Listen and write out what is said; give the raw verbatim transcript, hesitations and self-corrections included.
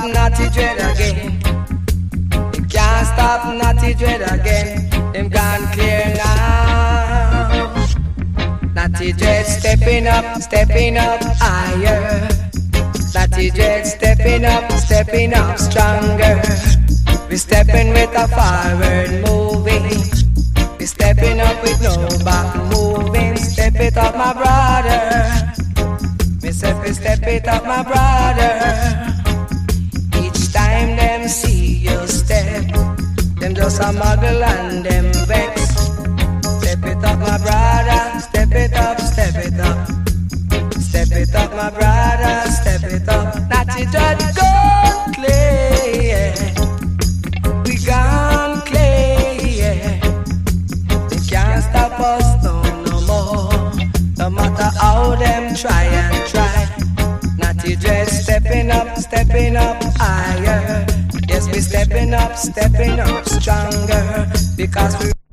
Natty Dread again. Them can't stop Natty Dread again. Them gone clear now. Natty Dread stepping up, stepping up higher. Natty Dread stepping up, stepping up stronger. We stepping with a forward moving. We stepping up with no back moving. Step it up, my brother. Me step it, step it up, my brother. Each time them see you step, them just a muggle and them vex. Step it up, my brother. Step it up, step it up. Step it up, my brother. Step it up. Natty Dread gone clay, yeah. We gone clay, yeah. They can't stop us no, no more. No matter how them try and try. Natty Dread stepping up, stepping up higher. Yes, we stepping up, stepping up stronger. Because we